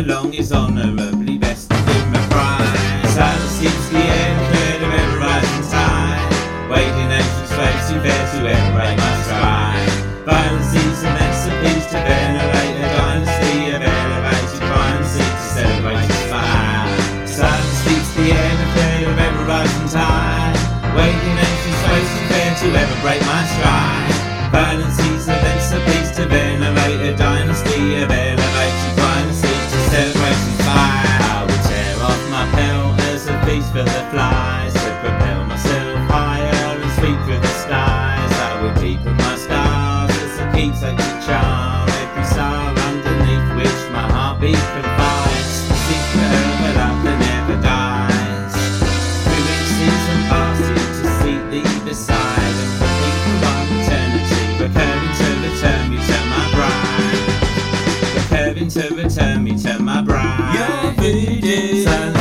along is honourably vested in my pride. Silence seeps the air, cleared of ever rising tide. Wading ocean space, too fair to ever break my stride. Violence is an recipe to venerate a dynasty of elevated crime, seek to celebrate its fire. Silence seeps the air, cleared of ever rising tide. Wading ocean space, too fair to ever break my stride. Violence is a recipe to venerate a dynasty of elevated crime, seek to celebrate its fire. I will tear off my pelt as a feast for the flies, to propel myself higher and sweep through the skies. I will deepen my stars as the keepsake to charm every star underneath which my heartbeat confides. The secret of a love that never dies. Through each season passed to seek thee beside, and the people of eternity recurring to return me to my bride. Recurring to return me to my bride. Your voodoo.